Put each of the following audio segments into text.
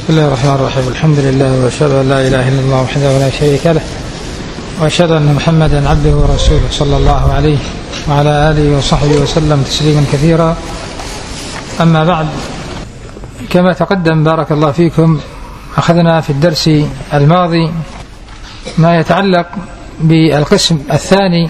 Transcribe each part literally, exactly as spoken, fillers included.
بسم الله الرحمن الرحيم. الحمد لله وأشهد أن لا إله إلا الله وحده لا شريك له وأشهد أن محمدا عبده ورسوله صلى الله عليه وعلى آله وصحبه وسلم تسليما كثيرا. أما بعد، كما تقدم بارك الله فيكم أخذنا في الدرس الماضي ما يتعلق بالقسم الثاني،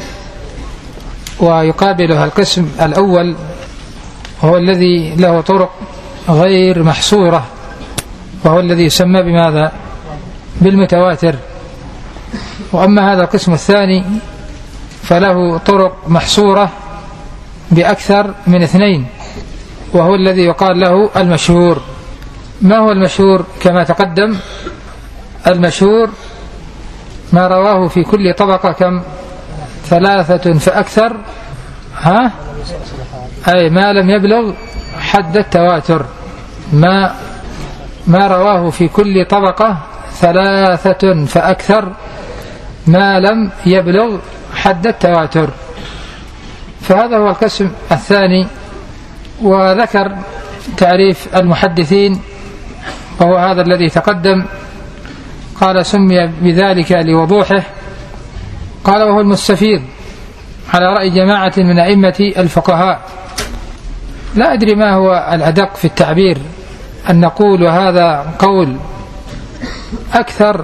ويقابلها القسم الأول وهو الذي له طرق غير محصورة، وهو الذي يسمى بماذا؟ بالمتواتر. وأما هذا القسم الثاني فله طرق محصورة بأكثر من اثنين، وهو الذي يقال له المشهور. ما هو المشهور؟ كما تقدم، المشهور ما رواه في كل طبقة كم؟ ثلاثة فأكثر، ها؟ أي ما لم يبلغ حد التواتر، ما ما رواه في كل طبقة ثلاثة فأكثر ما لم يبلغ حد التواتر. فهذا هو القسم الثاني. وذكر تعريف المحدثين وهو هذا الذي تقدم، قال سمي بذلك لوضوحه. قال وهو المستفيض على رأي جماعة من أئمة الفقهاء. لا أدري ما هو الأدق في التعبير، أن نقول وهذا قول أكثر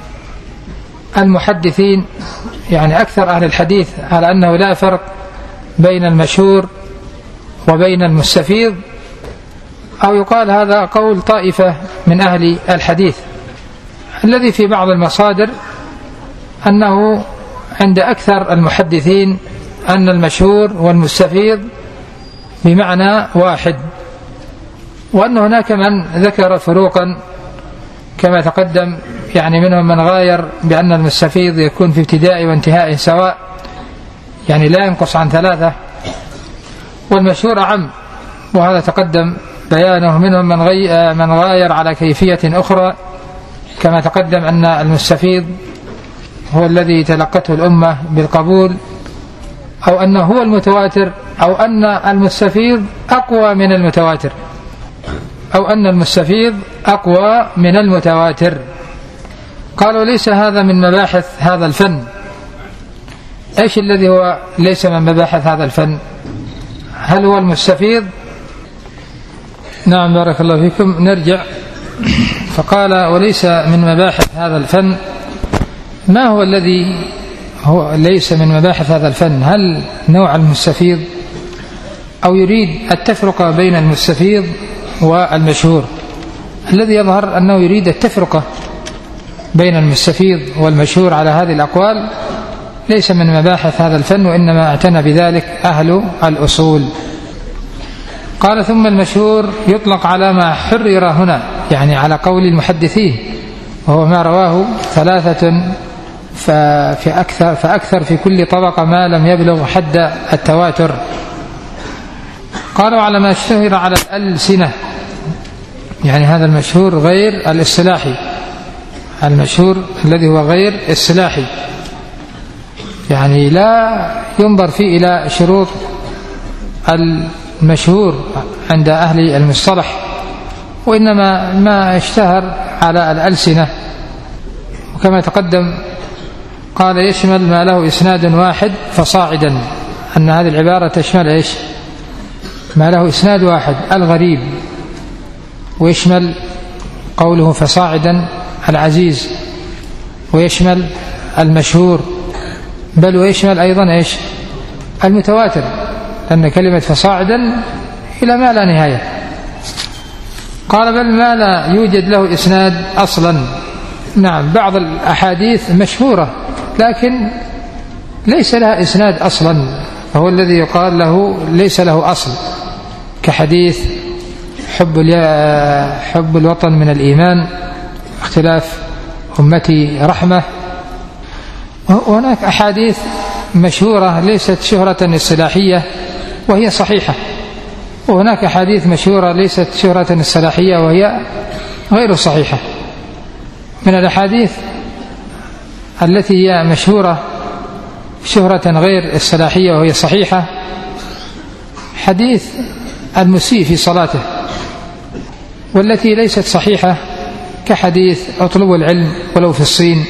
المحدثين، يعني أكثر أهل الحديث، على أنه لا فرق بين المشهور وبين المستفيض، أو يقال هذا قول طائفة من أهل الحديث. الذي في بعض المصادر أنه عند أكثر المحدثين أن المشهور والمستفيض بمعنى واحد، وأن هناك من ذكر فروقا كما تقدم، يعني منهم من غاير بأن المستفيض يكون في ابتداء وانتهاء سواء، يعني لا ينقص عن ثلاثة، والمشهور أعم، وهذا تقدم بيانه. منهم من, غي من غاير على كيفية أخرى، كما تقدم أن المستفيض هو الذي تلقته الأمة بالقبول، أو أنه هو المتواتر، أو أن المستفيض أقوى من المتواتر، أو أن المستفيض أقوى من المتواتر. قالوا ليس هذا من مباحث هذا الفن. إيش الذي هو ليس من مباحث هذا الفن؟ هل هو المستفيض؟ نعم بارك الله فيكم. نرجع. فقال وليس من مباحث هذا الفن. ما هو الذي هو ليس من مباحث هذا الفن؟ هل نوع المستفيض، أو يريد التفرقة بين المستفيض والمشهور؟ الذي يظهر أنه يريد التفرقة بين المستفيض والمشهور على هذه الأقوال. ليس من مباحث هذا الفن، وإنما اعتنى بذلك أهل الأصول. قال ثم المشهور يطلق على ما حرر هنا، يعني على قول المحدثين، وهو ما رواه ثلاثة ففي أكثر فأكثر في كل طبقة ما لم يبلغ حد التواتر. قالوا على ما اشتهر على الألسنة، يعني هذا المشهور غير الاصطلاحي، المشهور الذي هو غير اصطلاحي، يعني لا ينظر فيه إلى شروط المشهور عند أهل المصطلح، وإنما ما اشتهر على الألسنة. وكما تقدم قال يشمل ما له إسناد واحد فصاعدا، أن هذه العبارة تشمل إيش؟ ما له إسناد واحد، الغريب، ويشمل قوله فصاعدا العزيز، ويشمل المشهور، بل ويشمل أيضا إيش؟ المتواتر، لأن كلمة فصاعدا إلى ما لا نهاية. قال بل ما لا يوجد له إسناد أصلا. نعم، بعض الأحاديث مشهورة لكن ليس لها إسناد أصلا، فهو الذي يقال له ليس له أصل، كحديث حب حب الوطن من الإيمان، اختلاف أمتي رحمة. وهناك أحاديث مشهورة ليست شهرة اصطلاحية وهي صحيحة، وهناك أحاديث مشهورة ليست شهرة اصطلاحية وهي غير صحيحة. من الأحاديث التي هي مشهورة شهرة غير اصطلاحية وهي صحيحة حديث المسيء في صلاته، والتي ليست صحيحة كحديث اطلبوا العلم ولو في الصين،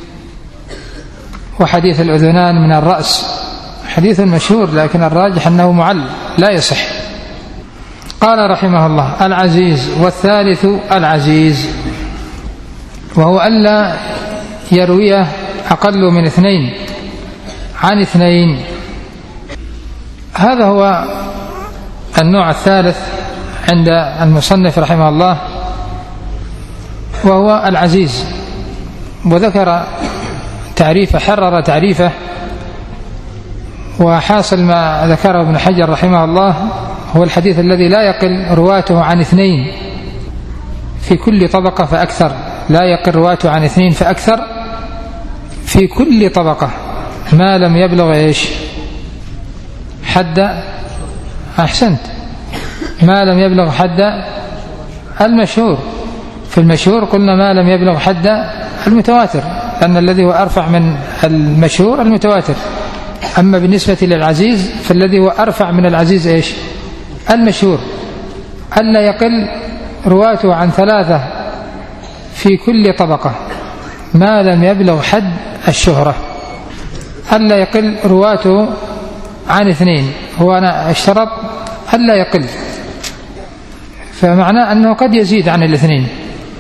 وحديث الأذنان من الرأس، حديث مشهور لكن الراجح أنه معل لا يصح. قال رحمه الله: العزيز. والثالث العزيز، وهو ألا يرويه أقل من اثنين عن اثنين. هذا هو النوع الثالث عند المصنف رحمه الله، وهو العزيز. وذكر تعريفه، حرر تعريفه، وحاصل ما ذكره ابن حجر رحمه الله هو الحديث الذي لا يقل رواته عن اثنين في كل طبقة فأكثر، لا يقل رواته عن اثنين فأكثر في كل طبقة، ما لم يبلغ إيش؟ حد، أحسنت، ما لم يبلغ حد المشهور. في المشهور قلنا ما لم يبلغ حد المتواتر، لأن الذي هو أرفع من المشهور المتواتر. أما بالنسبة للعزيز فالذي هو أرفع من العزيز إيش؟ المشهور. ألا يقل رواته عن ثلاثة في كل طبقة ما لم يبلغ حد الشهرة. ألا يقل رواته عن اثنين، هو أنا اشترط ألا يقل، فمعناه أنه قد يزيد عن الاثنين،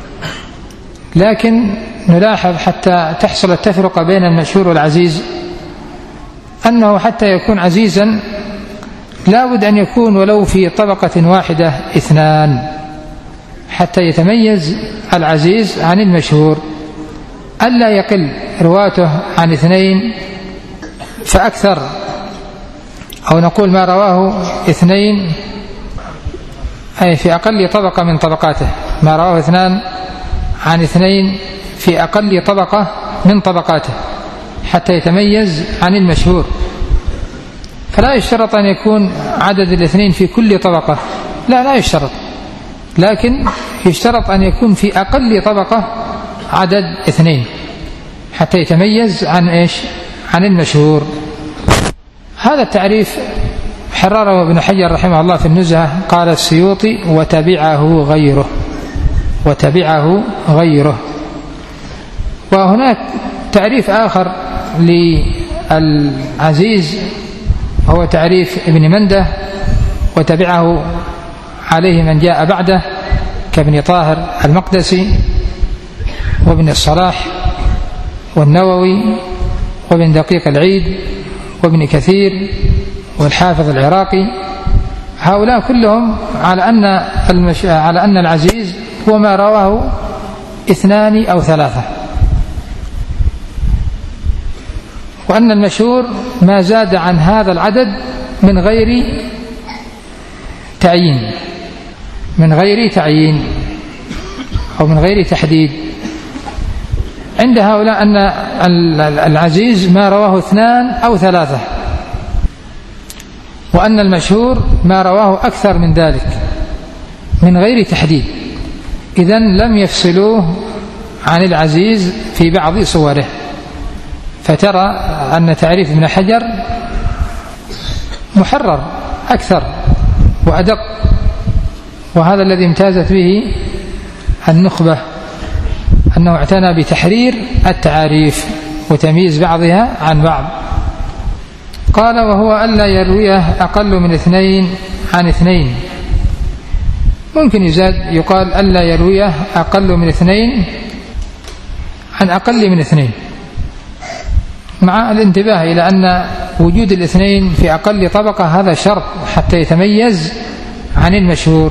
لكن نلاحظ حتى تحصل التفرقة بين المشهور والعزيز أنه حتى يكون عزيزا لا بد أن يكون ولو في طبقة واحدة اثنان حتى يتميز العزيز عن المشهور. ألا يقل رواته عن اثنين فأكثر، أو نقول ما رواه اثنين أي في أقل طبقة من طبقاته، ما رواه اثنان عن اثنين في أقل طبقة من طبقاته حتى يتميز عن المشهور. فلا يشترط أن يكون عدد الاثنين في كل طبقة، لا لا يشترط، لكن يشترط أن يكون في أقل طبقة عدد اثنين حتى يتميز عن إيش؟ عن المشهور. هذا التعريف حرره ابن حجر رحمه الله في النزهة. قال السيوطي: وتبعه غيره، وتبعه غيره. وهناك تعريف آخر للعزيز هو تعريف ابن منده، وتبعه عليه من جاء بعده كابن طاهر المقدسي وابن الصلاح والنووي وابن دقيق العيد وابن كثير والحافظ العراقي. هؤلاء كلهم على أن المش... على أن العزيز هو ما رواه اثنان أو ثلاثة، وأن المشهور ما زاد عن هذا العدد من غير تعيين، من غير تعيين أو من غير تحديد. عند هؤلاء أن العزيز ما رواه اثنان أو ثلاثة، وأن المشهور ما رواه أكثر من ذلك من غير تحديد. إذن لم يفصلوه عن العزيز في بعض صوره. فترى أن تعريف ابن حجر محرر أكثر وأدق، وهذا الذي امتازت به النخبة، أنه اعتنى بتحرير التعاريف وتمييز بعضها عن بعض. قال: وهو ألا يرويه أقل من اثنين عن اثنين. ممكن يزاد يقال ألا يرويه أقل من اثنين عن أقل من اثنين، مع الانتباه إلى أن وجود الاثنين في أقل طبقة هذا شرط حتى يتميز عن المشهور.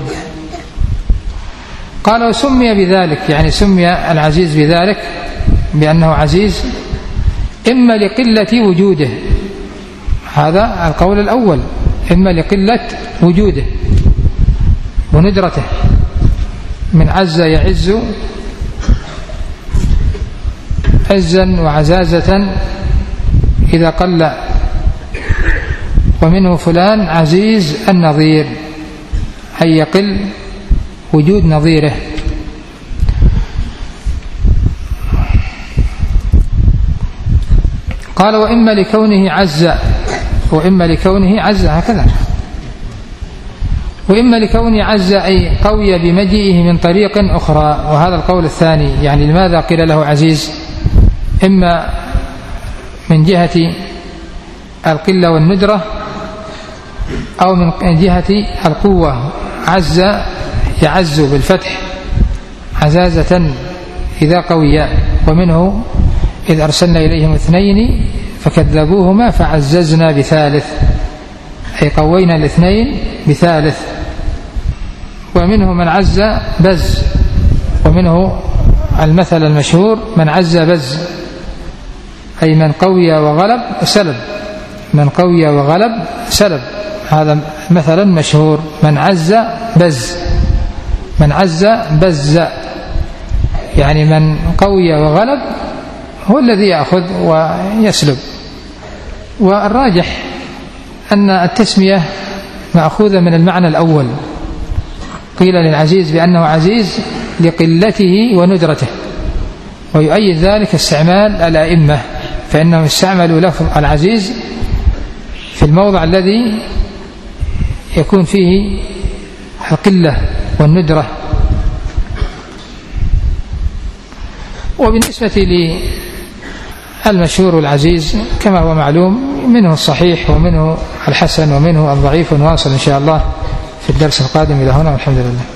قال: وسمي بذلك، يعني سمي العزيز بذلك بأنه عزيز إما لقلة وجوده، هذا القول الأول، إما لقلة وجوده وندرته، من عز يعز عزا وعزازة إذا قل، ومنه فلان عزيز النظير، أي يقل وجود نظيره. قال: وإما لكونه عز، وإما لكونه عز، هكذا. وإما لكون عز أي قوي بمجيئه من طريق أخرى، وهذا القول الثاني. يعني لماذا قيل له عزيز؟ إما من جهة القلة والندرة، أو من جهة القوة، عز يعز بالفتح عزازة إذا قويا. ومنه إذ أرسلنا إليهم اثنين فكذبوهما فعززنا بثالث، أي قوينا الاثنين بثالث. ومنه من عز بز، ومنه المثل المشهور من عز بز، أي من قوي وغلب سلب، من قوي وغلب سلب. هذا مثلا مشهور، من عز بز، من عز بز، يعني من قوي وغلب هو الذي يأخذ ويسلب. والراجح أن التسمية مأخوذة من المعنى الأول، قيل للعزيز بأنه عزيز لقلته وندرته. ويؤيد ذلك استعمال الأئمة، فإنهم استعملوا لفظ العزيز في الموضع الذي يكون فيه القلة والندرة. وبالنسبة للمشهور والعزيز كما هو معلوم، منه الصحيح ومنه الحسن ومنه الضعيف، ونواصل إن شاء الله في الدرس القادم. إلى هنا والحمد لله.